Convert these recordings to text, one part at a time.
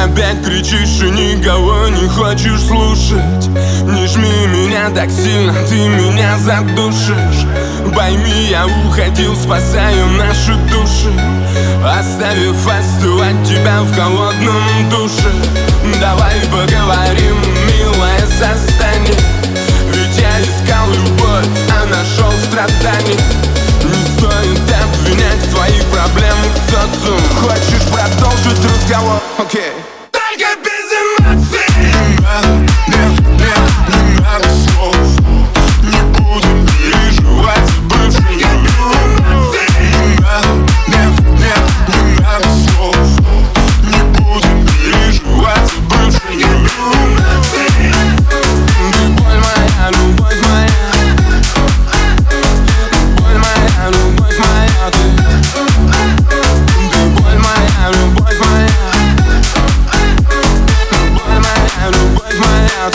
опять кричишь и никого не хочешь слушать. Не жми меня так сильно, ты меня задушишь. Пойми, я уходил, спасаю наши души, оставив остывать тебя в холодном душе. Давай поговорим, милое создание, ведь я искал любовь, а нашел страдания. Не стоит обвинять в своих проблемах социум. Хочешь продолжить разговор? Окей. Только без эмоций. Не надо слов. Не будем переживать за бывших. Только без эмоций. Не надо слов. Не будем переживать за бывших. Только без эмоций. Ты боль моя, любовь моя. Боль моя, любовь моя, ты боль моя, любовь моя. Боль моя, любовь моя,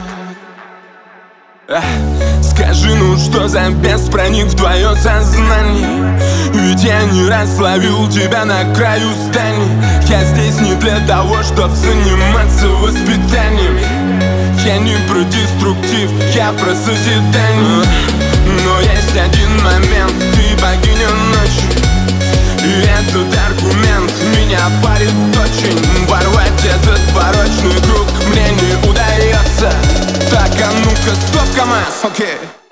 Скажи, ну что за бес проник в твое сознание? Ведь я не раз ловил тебя на краю здания. Я здесь не для того, чтоб заниматься воспитанием. Я не про деструктив, я про созидание. Но есть один момент, ты богиня ночи, и этот аргумент меня парит очень. Порвать этот порочный круг мне не удается. Так, а ну-ка, стоп, КамАЗ, окей.